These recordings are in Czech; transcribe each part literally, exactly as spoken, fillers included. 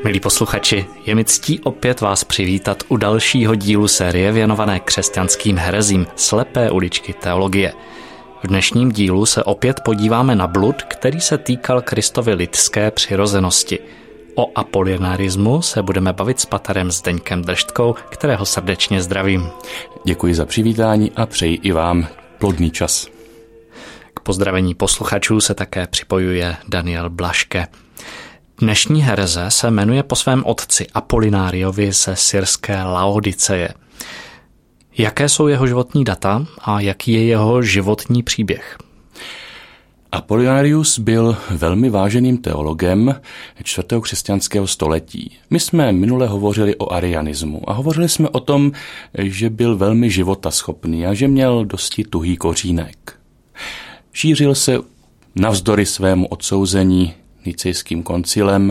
Milí posluchači, je mi ctí opět vás přivítat u dalšího dílu série věnované křesťanským herezím Slepé uličky teologie. V dnešním dílu se opět podíváme na blud, který se týkal Kristovy lidské přirozenosti. O apolinarismu se budeme bavit s paterem Zdeňkem Držtkou, kterého srdečně zdravím. Děkuji za přivítání a přeji i vám plodný čas. K pozdravení posluchačů se také připojuje Daniel Blaške. Dnešní hereze se jmenuje po svém otci Apolináriovi ze syrské Laodiceje. Jaké jsou jeho životní data a jaký je jeho životní příběh? Apolinarius byl velmi váženým teologem čtvrtého křesťanského století. My jsme minule hovořili o arianismu a hovořili jsme o tom, že byl velmi životaschopný a že měl dosti tuhý kořínek. Šířil se navzdory svému odsouzení Nicejským koncilem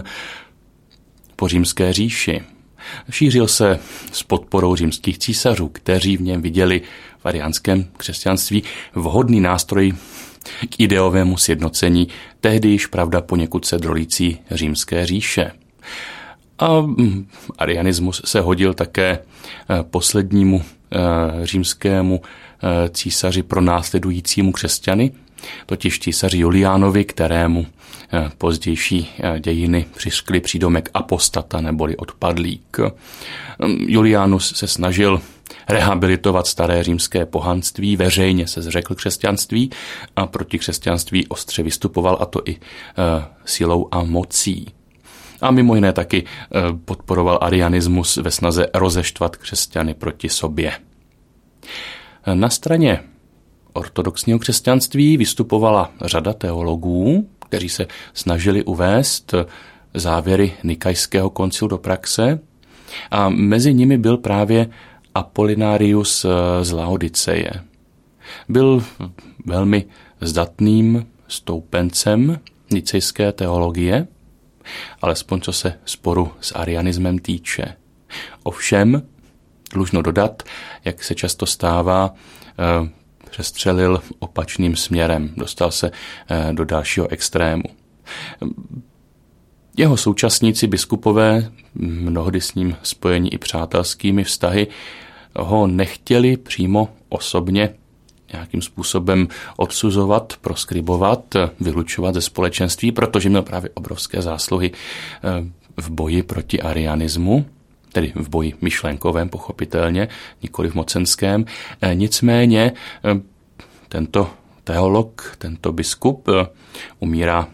po římské říši. Šířil se s podporou římských císařů, kteří v něm viděli v ariánském křesťanství vhodný nástroj k ideovému sjednocení tehdy již pravda poněkud se drolící římské říše. A arianismus se hodil také poslednímu římskému císaři pronásledujícímu křesťany, totiž císaři Juliánovi, kterému pozdější dějiny přiškli přídomek apostata neboli odpadlík. Julianus se snažil rehabilitovat staré římské pohanství, veřejně se zřekl křesťanství a proti křesťanství ostře vystupoval, a to i e, silou a mocí. A mimo jiné taky e, podporoval arianismus ve snaze rozeštvat křesťany proti sobě. Na straně ortodoxního křesťanství vystupovala řada teologů, kteří se snažili uvést závěry Nikajského koncilu do praxe, a mezi nimi byl právě Apolinarius z Laodiceje. Byl velmi zdatným stoupencem nicejské teologie, alespoň co se sporu s arianismem týče. Ovšem, dlužno dodat, jak se často stává, přestřelil opačným směrem, dostal se do dalšího extrému. Jeho současníci biskupové, mnohdy s ním spojení i přátelskými vztahy, ho nechtěli přímo osobně nějakým způsobem odsuzovat, proskribovat, vylučovat ze společenství, protože měl právě obrovské zásluhy v boji proti arianismu, tedy v boji myšlenkovém pochopitelně, nikoli v mocenském. Nicméně tento teolog, tento biskup umírá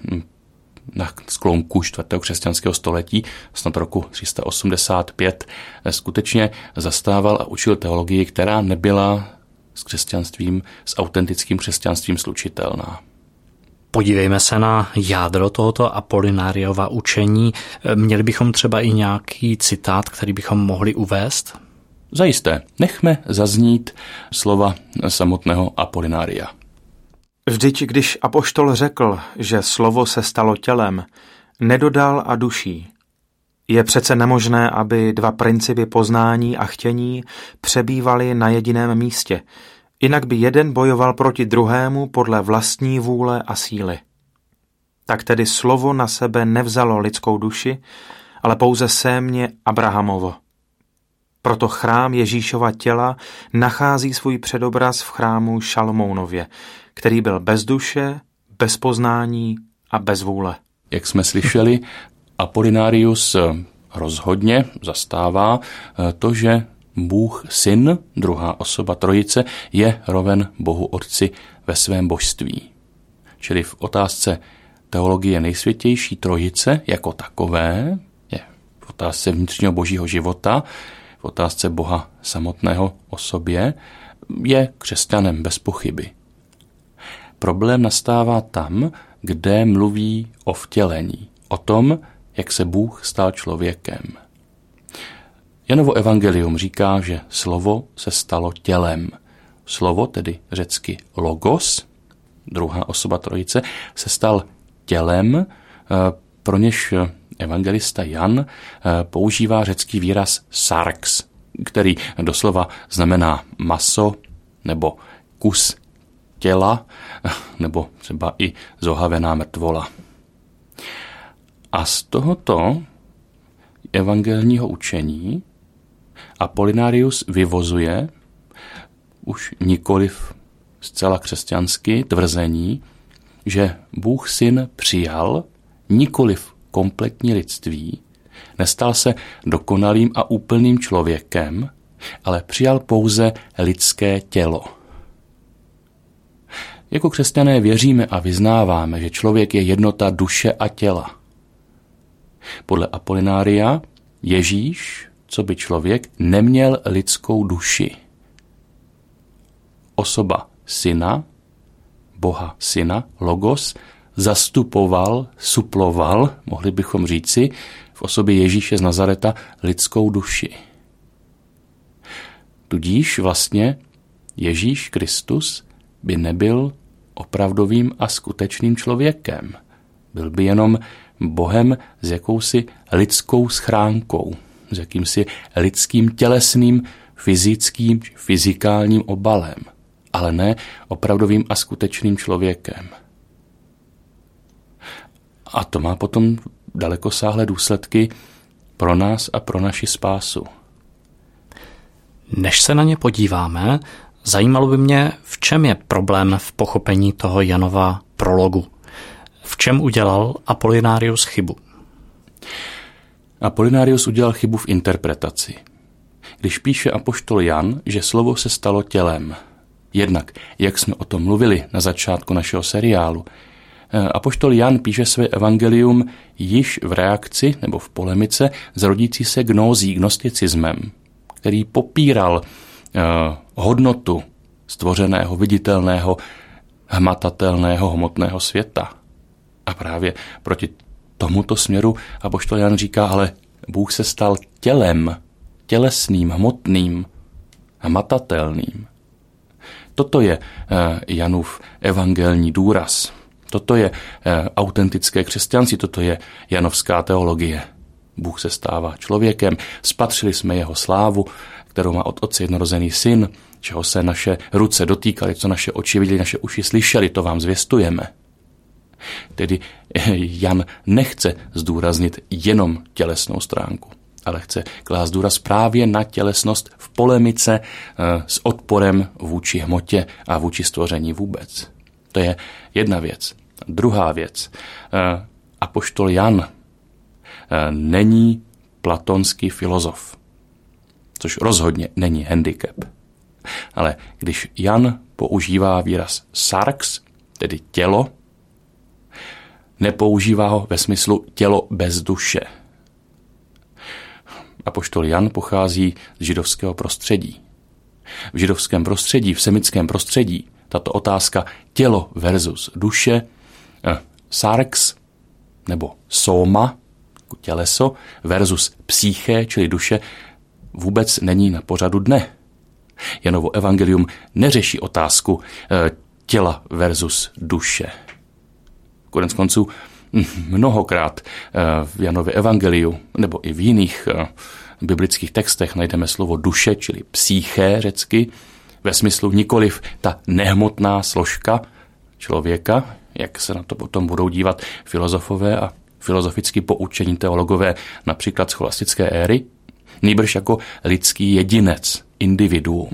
na sklonku čtvrtého křesťanského století, snad roku tři sta osmdesát pět, skutečně zastával a učil teologii, která nebyla s křesťanstvím, s autentickým křesťanstvím slučitelná. Podívejme se na jádro tohoto Apolináriova učení. Měli bychom třeba i nějaký citát, který bychom mohli uvést? Zajisté. Nechme zaznít slova samotného Apolinária. Vždyť, když apoštol řekl, že slovo se stalo tělem, nedodal a duší. Je přece nemožné, aby dva principy poznání a chtění přebývaly na jediném místě, jinak by jeden bojoval proti druhému podle vlastní vůle a síly. Tak tedy slovo na sebe nevzalo lidskou duši, ale pouze sémě Abrahamovo. Proto chrám Ježíšova těla nachází svůj předobraz v chrámu Šalmounově, který byl bez duše, bez poznání a bez vůle. Jak jsme slyšeli, Apolinarius rozhodně zastává to, že Bůh Syn, druhá osoba Trojice, je roven Bohu Otci ve svém božství. Čili v otázce teologie nejsvětější Trojice jako takové, je v otázce vnitřního božího života, v otázce Boha samotného o sobě, je křesťanem bez pochyby. Problém nastává tam, kde mluví o vtělení, o tom, jak se Bůh stal člověkem. Janovo evangelium říká, že slovo se stalo tělem. Slovo, tedy řecky logos, druhá osoba Trojice, se stal tělem, pro něž evangelista Jan používá řecký výraz sarx, který doslova znamená maso nebo kus těla, nebo třeba i zohavená mrtvola. A z tohoto evangelního učení Apollinaриus vyvozuje už nikoliv zcela křesťansky tvrzení, že Bůh Syn přijal nikoliv kompletní lidství, nestal se dokonalým a úplným člověkem, ale přijal pouze lidské tělo. Jako křesťané věříme a vyznáváme, že člověk je jednota duše a těla. Podle Apollinária Ježíš, co by člověk, neměl lidskou duši. Osoba syna, Boha syna, logos, zastupoval, suploval, mohli bychom říci, v osobě Ježíše z Nazareta lidskou duši. Tudíž vlastně Ježíš Kristus by nebyl opravdovým a skutečným člověkem. Byl by jenom Bohem s jakousi lidskou schránkou, s jakýmsi lidským tělesným, fyzickým, fyzikálním obalem, ale ne opravdovým a skutečným člověkem. A to má potom dalekosáhlé důsledky pro nás a pro naši spásu. Než se na ně podíváme, zajímalo by mě, v čem je problém v pochopení toho Janova prologu. V čem udělal Apollinárius chybu? Apollinárius udělal chybu v interpretaci. Když píše apoštol Jan, že slovo se stalo tělem, jednak, jak jsme o tom mluvili na začátku našeho seriálu, apoštol Jan píše své evangelium již v reakci nebo v polemice s rodící se gnózí, gnosticismem, který popíral eh, hodnotu stvořeného, viditelného, hmatatelného, hmotného světa. A právě proti tomuto směru apoštol Jan říká, ale Bůh se stal tělem, tělesným, hmotným, hmatatelným. Toto je eh, Janův evangelní důraz. Toto je eh, autentické křesťanství, toto je janovská teologie. Bůh se stává člověkem, spatřili jsme jeho slávu, kterou má od Otce jednorozený syn, čeho se naše ruce dotýkaly, co naše oči viděly, naše uši slyšeli, to vám zvěstujeme. Tedy Jan nechce zdůraznit jenom tělesnou stránku, ale chce klást důraz právě na tělesnost v polemice s odporem vůči hmotě a vůči stvoření vůbec. To je jedna věc. Druhá věc. Apoštol Jan není platonský filozof, což rozhodně není handicap. Ale když Jan používá výraz sarx, tedy tělo, nepoužívá ho ve smyslu tělo bez duše. Apoštol Jan pochází z židovského prostředí. V židovském prostředí, v semickém prostředí, tato otázka tělo versus duše, sarx nebo soma, těleso, versus psyché, čili duše, vůbec není na pořadu dne. Janovo evangelium neřeší otázku e, těla versus duše. Konec konců mnohokrát e, v Janově evangeliu nebo i v jiných e, biblických textech najdeme slovo duše, čili psyché řecky, ve smyslu nikoliv ta nehmotná složka člověka, jak se na to potom budou dívat filozofové a filozoficky poučení teologové například z scholastické éry, nýbrž jako lidský jedinec, individuum.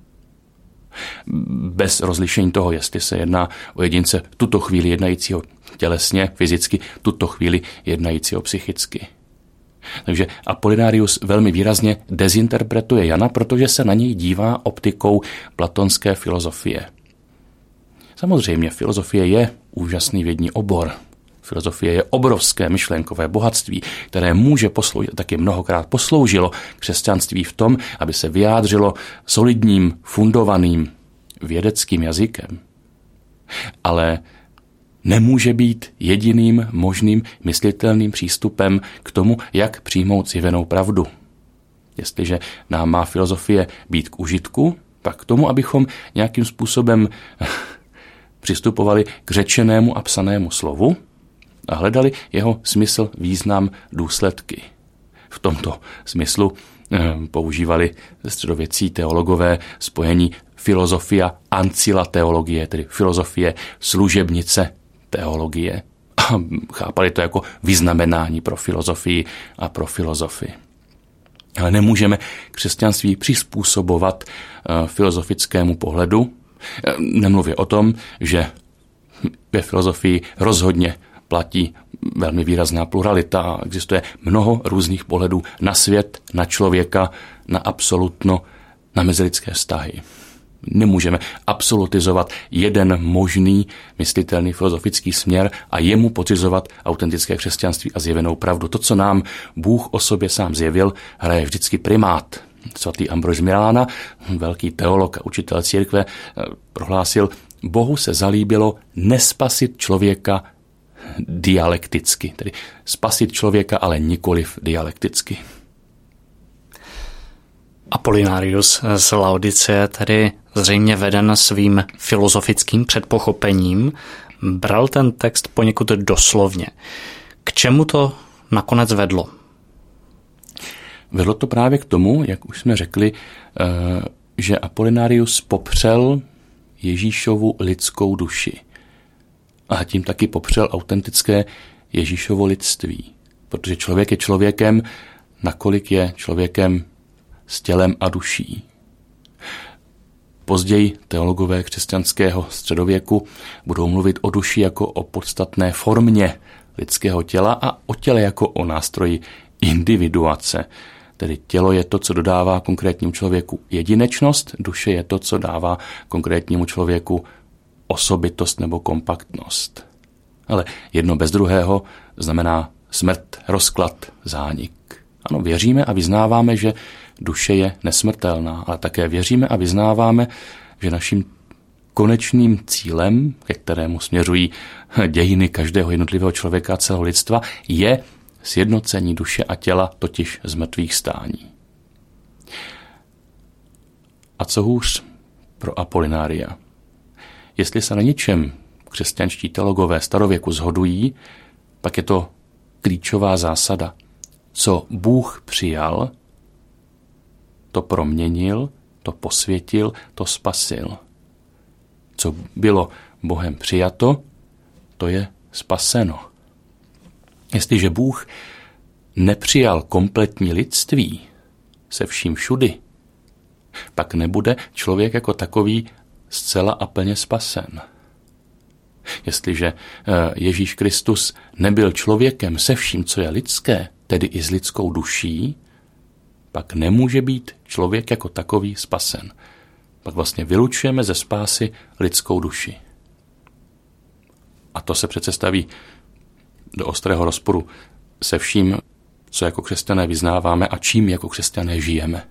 Bez rozlišení toho, jestli se jedná o jedince tuto chvíli jednajícího tělesně, fyzicky, tuto chvíli jednajícího psychicky. Takže Apollinárius velmi výrazně dezinterpretuje Jana, protože se na něj dívá optikou platonské filozofie. Samozřejmě filozofie je úžasný vědní obor. Filozofie je obrovské myšlenkové bohatství, které může posloužit, taky mnohokrát posloužilo křesťanství v tom, aby se vyjádřilo solidním, fundovaným vědeckým jazykem. Ale nemůže být jediným možným myslitelným přístupem k tomu, jak přijmout zjevenou pravdu. Jestliže nám má filozofie být k užitku, pak k tomu, abychom nějakým způsobem přistupovali k řečenému a psanému slovu a hledali jeho smysl, význam, důsledky. V tomto smyslu eh, používali středověcí teologové spojení filozofia ancilla teologie, tedy filozofie služebnice teologie. A a chápali to jako vyznamenání pro filozofii a pro filozofii. Ale nemůžeme křesťanství přizpůsobovat filozofickému pohledu. Nemluvě o tom, že ve filozofii rozhodně platí velmi výrazná pluralita a existuje mnoho různých pohledů na svět, na člověka, na absolutno, na mezilidské vztahy. Nemůžeme absolutizovat jeden možný myslitelný filozofický směr a jemu podřizovat autentické křesťanství a zjevenou pravdu. To, co nám Bůh o sobě sám zjevil, hraje vždycky primát. Svatý Ambrož z Milána, velký teolog a učitel církve, prohlásil, Bohu se zalíbilo nespasit člověka dialekticky, tedy spasit člověka, ale nikoliv dialekticky. Apollinaриus z Laodice, tedy zřejmě veden svým filozofickým předpochopením, bral ten text poněkud doslovně. K čemu to nakonec vedlo? Vedlo to právě k tomu, jak už jsme řekli, že Apollinarius popřel Ježíšovu lidskou duši. A tím taky popřel autentické Ježíšovo lidství. Protože člověk je člověkem, nakolik je člověkem s tělem a duší. Později teologové křesťanského středověku budou mluvit o duši jako o podstatné formě lidského těla a o těle jako o nástroji individuace. Tedy tělo je to, co dodává konkrétnímu člověku jedinečnost, duše je to, co dává konkrétnímu člověku osobitost nebo kompaktnost. Ale jedno bez druhého znamená smrt, rozklad, zánik. Ano, věříme a vyznáváme, že duše je nesmrtelná, ale také věříme a vyznáváme, že naším konečným cílem, ke kterému směřují dějiny každého jednotlivého člověka a celého lidstva, je sjednocení duše a těla, totiž z mrtvých stání. A co hůř pro Apolinária? Jestli se na něčem křesťanští teologové starověku shodují, pak je to klíčová zásada. Co Bůh přijal, to proměnil, to posvětil, to spasil. Co bylo Bohem přijato, to je spaseno. Jestliže Bůh nepřijal kompletní lidství se vším všudy, pak nebude člověk jako takový zcela a plně spasen. Jestliže Ježíš Kristus nebyl člověkem se vším, co je lidské, tedy i s lidskou duší, pak nemůže být člověk jako takový spasen. Pak vlastně vylučujeme ze spásy lidskou duši. A to se přece staví do ostrého rozporu se vším, co jako křesťané vyznáváme a čím jako křesťané žijeme.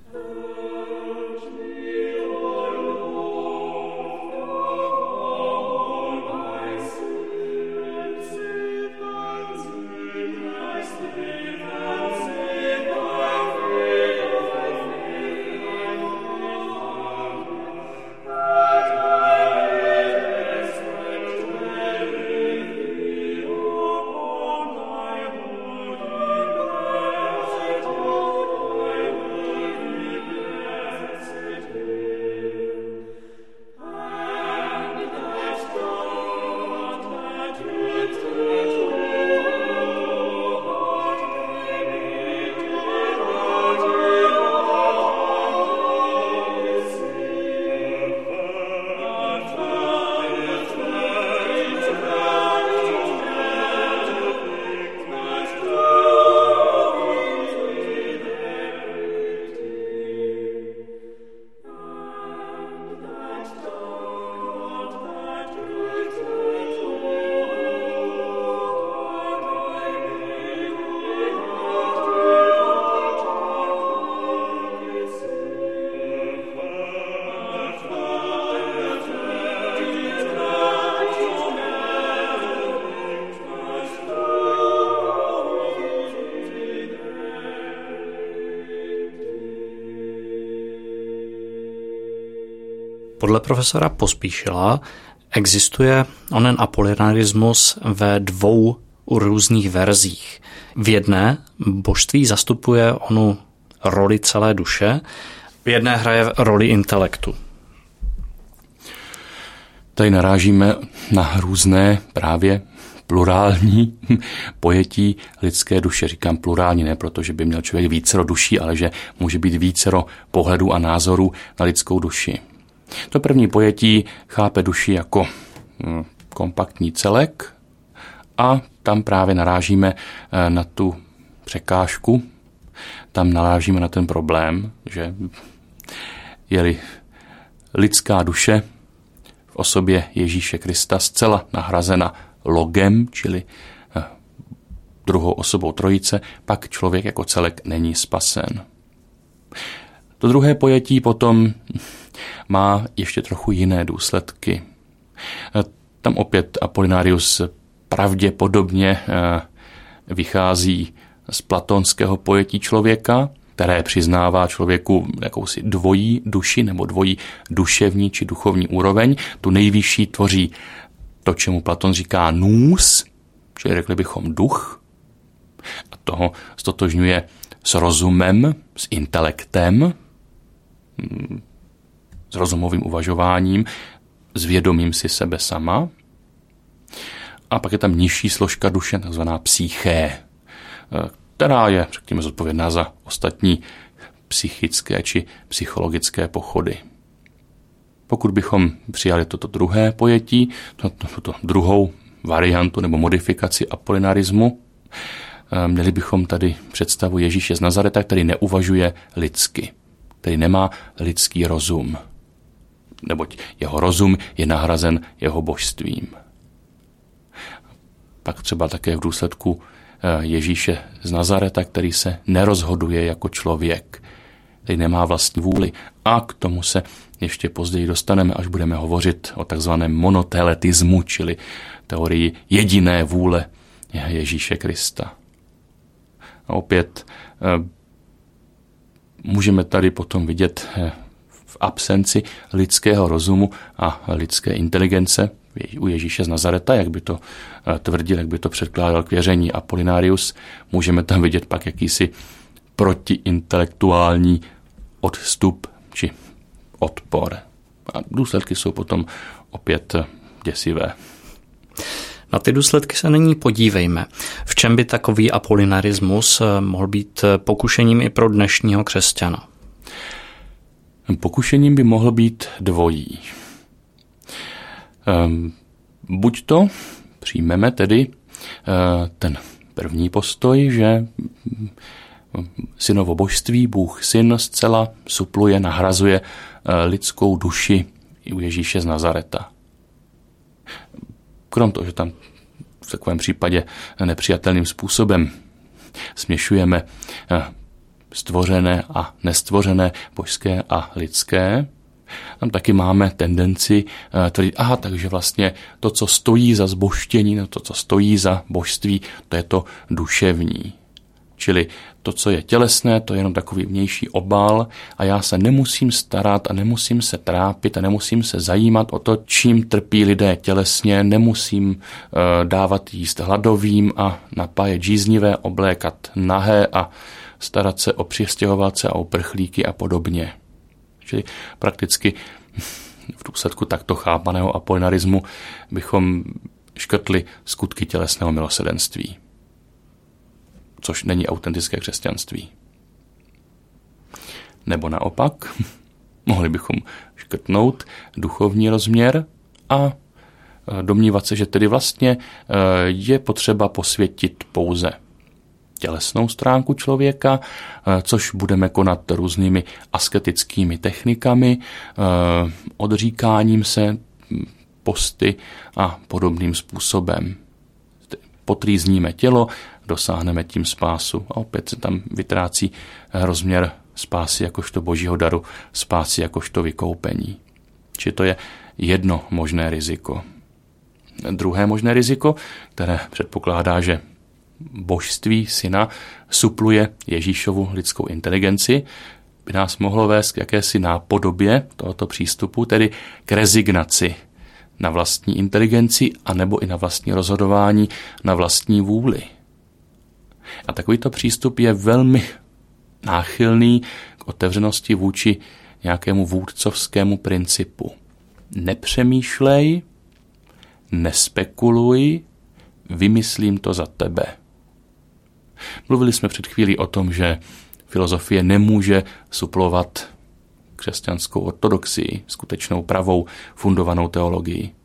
Podle profesora Pospíšila existuje onen apolinarismus ve dvou různých verzích. V jedné božství zastupuje onu roli celé duše, v jedné hraje roli intelektu. Tady narážíme na různé právě plurální pojetí lidské duše. Říkám plurální ne proto, že by měl člověk vícero duší, ale že může být vícero pohledů a názorů na lidskou duši. To první pojetí chápe duši jako kompaktní celek a tam právě narážíme na tu překážku, tam narážíme na ten problém, že je-li lidská duše v osobě Ježíše Krista zcela nahrazena logem, čili druhou osobou trojice, pak člověk jako celek není spasen. To druhé pojetí potom má ještě trochu jiné důsledky. Tam opět Apollinaриus pravděpodobně vychází z platonského pojetí člověka, které přiznává člověku jakousi dvojí duši nebo dvojí duševní či duchovní úroveň. Tu nejvyšší tvoří to, čemu Platon říká nous, čili řekli bychom duch, a toho stotožňuje s rozumem, s intelektem, s rozumovým uvažováním, s vědomím si sebe sama. A pak je tam nižší složka duše, takzvaná psyché, která je, řekněme, zodpovědná za ostatní psychické či psychologické pochody. Pokud bychom přijali toto druhé pojetí, tuto druhou variantu nebo modifikaci apolinarismu, měli bychom tady představu Ježíše z Nazareta, který neuvažuje lidsky, který nemá lidský rozum, neboť jeho rozum je nahrazen jeho božstvím. Pak třeba také v důsledku Ježíše z Nazareta, který se nerozhoduje jako člověk, který nemá vlastní vůli. A k tomu se ještě později dostaneme, až budeme hovořit o takzvaném monoteletismu, čili teorii jediné vůle Ježíše Krista. A opět můžeme tady potom vidět v absenci lidského rozumu a lidské inteligence u Ježíše z Nazareta, jak by to tvrdil, jak by to předkládal k věření Apollinaриus, můžeme tam vidět pak jakýsi protiintelektuální odstup či odpor. A důsledky jsou potom opět děsivé. Na ty důsledky se nyní podívejme. V čem by takový apolinarismus mohl být pokušením i pro dnešního křesťana? Pokušením by mohl být dvojí. Buď to přijmeme tedy ten první postoj, že synovo božství, Bůh syn zcela supluje, nahrazuje lidskou duši i u Ježíše z Nazareta. Krom toho, že tam v takovém případě nepřijatelným způsobem směšujeme stvořené a nestvořené, božské a lidské, tam taky máme tendenci tvrdit, aha, takže vlastně to, co stojí za zbožštění, to, co stojí za božství, to je to duševní. Čili to, co je tělesné, to je jenom takový vnější obal a já se nemusím starat a nemusím se trápit a nemusím se zajímat o to, čím trpí lidé tělesně, nemusím uh, dávat jíst hladovým a napájet žíznivé, oblékat nahé a starat se o přistěhovalce a o prchlíky a podobně. Čili prakticky v důsledku takto chápaného apolinarismu bychom škrtli skutky tělesného milosrdenství, což není autentické křesťanství. Nebo naopak, mohli bychom škrtnout duchovní rozměr a domnívat se, že tedy vlastně je potřeba posvětit pouze tělesnou stránku člověka, což budeme konat různými asketickými technikami, odříkáním se, posty a podobným způsobem. Potrýzníme tělo, dosáhneme tím spásu a opět se tam vytrácí rozměr spásy jakožto božího daru, spásy jakožto vykoupení. Či to je jedno možné riziko. Druhé možné riziko, které předpokládá, že božství syna supluje Ježíšovu lidskou inteligenci, by nás mohlo vést k jakési nápodobě tohoto přístupu, tedy k rezignaci na vlastní inteligenci anebo i na vlastní rozhodování, na vlastní vůli. A takovýto přístup je velmi náchylný k otevřenosti vůči nějakému vůdcovskému principu. Nepřemýšlej, nespekuluj, vymyslím to za tebe. Mluvili jsme před chvílí o tom, že filozofie nemůže suplovat křesťanskou ortodoxii, skutečnou pravou fundovanou teologii.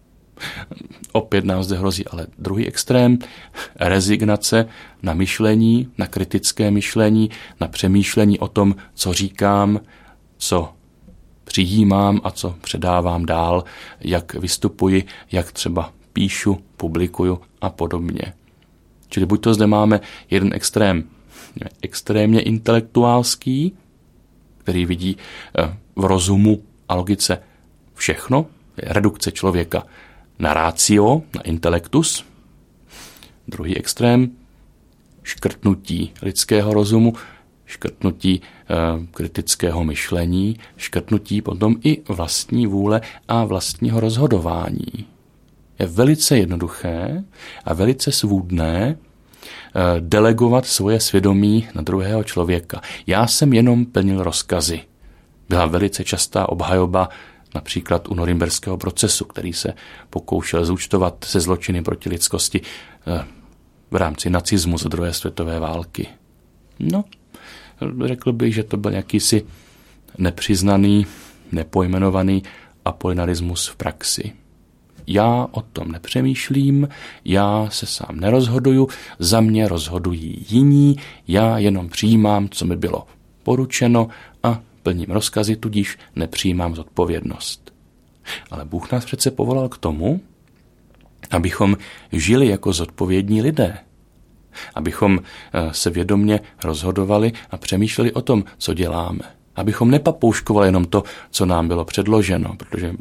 Opět nám zde hrozí ale druhý extrém, rezignace na myšlení, na kritické myšlení, na přemýšlení o tom, co říkám, co přijímám a co předávám dál, jak vystupuji, jak třeba píšu, publikuju a podobně. Čili buď to zde máme jeden extrém extrémně intelektuálský, který vidí v rozumu a logice všechno, redukce člověka na ratio, na intelektus. Druhý extrém, škrtnutí lidského rozumu, škrtnutí e, kritického myšlení, škrtnutí potom i vlastní vůle a vlastního rozhodování. Je velice jednoduché a velice svůdné e, delegovat svoje svědomí na druhého člověka. Já jsem jenom plnil rozkazy. Byla velice častá obhajoba například u norimberského procesu, který se pokoušel zúčtovat se zločiny proti lidskosti e, v rámci nacismu z druhé světové války. No, řekl bych, že to byl jakýsi nepřiznaný, nepojmenovaný apolinarismus v praxi. Já o tom nepřemýšlím, já se sám nerozhoduju, za mě rozhodují jiní, já jenom přijímám, co mi bylo poručeno a plním rozkazy, tudíž nepřijímám zodpovědnost. Ale Bůh nás přece povolal k tomu, abychom žili jako zodpovědní lidé. Abychom se vědomě rozhodovali a přemýšleli o tom, co děláme. Abychom nepapouškovali jenom to, co nám bylo předloženo, protože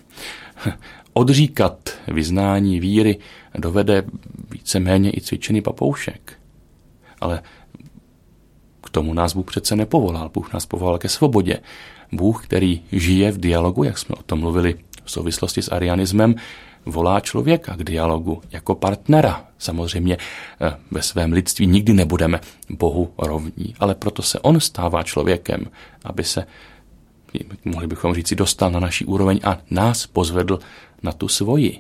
odříkat vyznání víry dovede víceméně i cvičený papoušek. Ale k tomu nás Bůh přece nepovolal. Bůh nás povolal ke svobodě. Bůh, který žije v dialogu, jak jsme o tom mluvili v souvislosti s arianismem, volá člověka k dialogu jako partnera. Samozřejmě ve svém lidství nikdy nebudeme Bohu rovní, ale proto se on stává člověkem, aby se, mohli bychom říci, dostal na naší úroveň a nás pozvedl na tu svoji.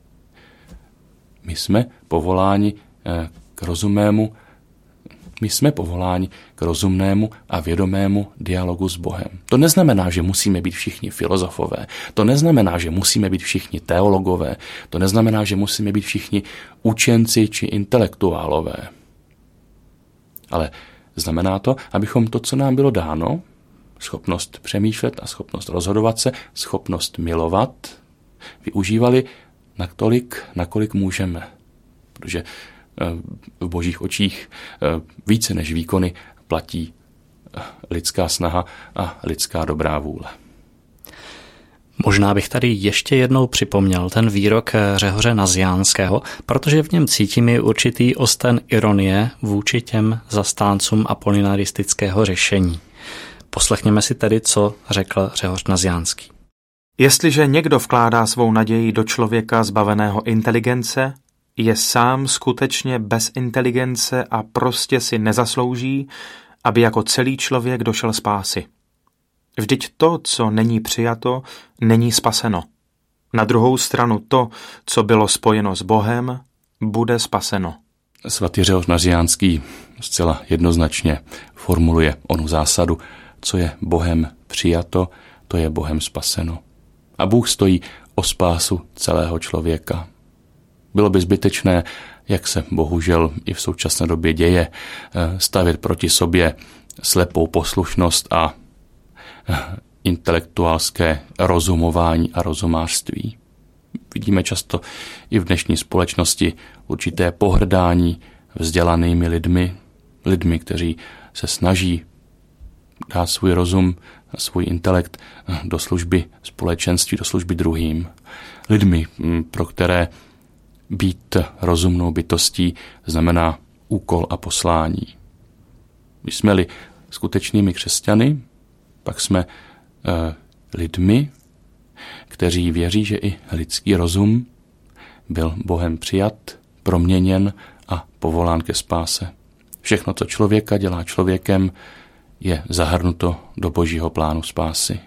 My jsme povoláni k rozumému My jsme povoláni k rozumnému a vědomému dialogu s Bohem. To neznamená, že musíme být všichni filozofové. To neznamená, že musíme být všichni teologové. To neznamená, že musíme být všichni učenci či intelektuálové. Ale znamená to, abychom to, co nám bylo dáno, schopnost přemýšlet a schopnost rozhodovat se, schopnost milovat, využívali natolik, nakolik můžeme. Protože v božích očích více než výkony platí lidská snaha a lidská dobrá vůle. Možná bych tady ještě jednou připomněl ten výrok Řehoře Naziánského, protože v něm cítím i určitý osten ironie vůči těm zastáncům apolinaristického řešení. Poslechněme si tedy, co řekl Řehoř Naziánský. Jestliže někdo vkládá svou naději do člověka zbaveného inteligence, je sám skutečně bez inteligence a prostě si nezaslouží, aby jako celý člověk došel spásy. Vždyť to, co není přijato, není spaseno. Na druhou stranu to, co bylo spojeno s Bohem, bude spaseno. Svatý Řehoř Naziánský zcela jednoznačně formuluje onu zásadu, co je Bohem přijato, to je Bohem spaseno. A Bůh stojí o spásu celého člověka. Bylo by zbytečné, jak se bohužel i v současné době děje, stavět proti sobě slepou poslušnost a intelektuálské rozumování a rozumářství. Vidíme často i v dnešní společnosti určité pohrdání vzdělanými lidmi, lidmi, kteří se snaží dát svůj rozum a svůj intelekt do služby společenství, do služby druhým. Lidmi, pro které být rozumnou bytostí znamená úkol a poslání. Když jsme-li skutečnými křesťany, pak jsme eh, lidmi, kteří věří, že i lidský rozum byl Bohem přijat, proměněn a povolán ke spáse. Všechno, co člověka dělá člověkem, je zahrnuto do božího plánu spásy.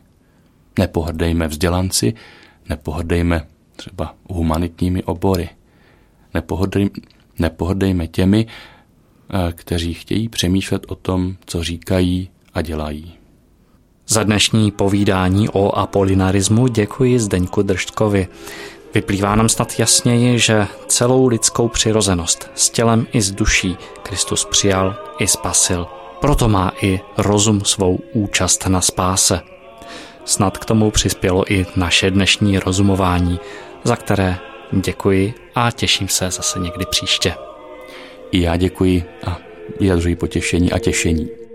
Nepohrdejme vzdělanci, nepohrdejme třeba humanitními obory, Nepohodlej, nepohodlejme těmi, kteří chtějí přemýšlet o tom, co říkají a dělají. Za dnešní povídání o apolinarismu děkuji Zdeňku Držďkovi. Vyplývá nám snad jasněji, že celou lidskou přirozenost s tělem i s duší Kristus přijal i spasil. Proto má i rozum svou účast na spáse. Snad k tomu přispělo i naše dnešní rozumování, za které děkuji a těším se zase někdy příště. I já děkuji a vyjadřuji potěšení a těšení.